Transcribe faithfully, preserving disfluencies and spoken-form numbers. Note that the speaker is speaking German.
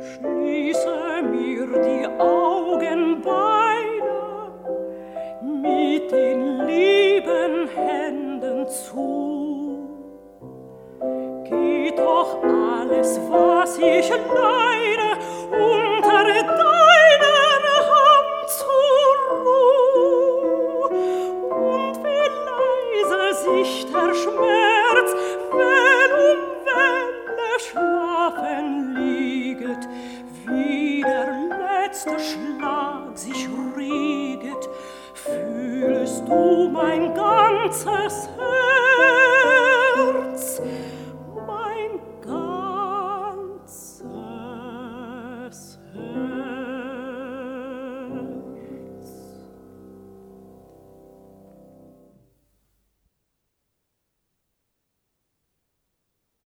Schließe mir die Augen beide mit den lieben Händen zu. Geht doch alles, was ich leide, unter deiner Hand zur Ruh. Und wie leise sich der Schmerz, wenn um Welle schlafen lieget, wie der letzte Schlag sich rieget, fühlst du mein ganzes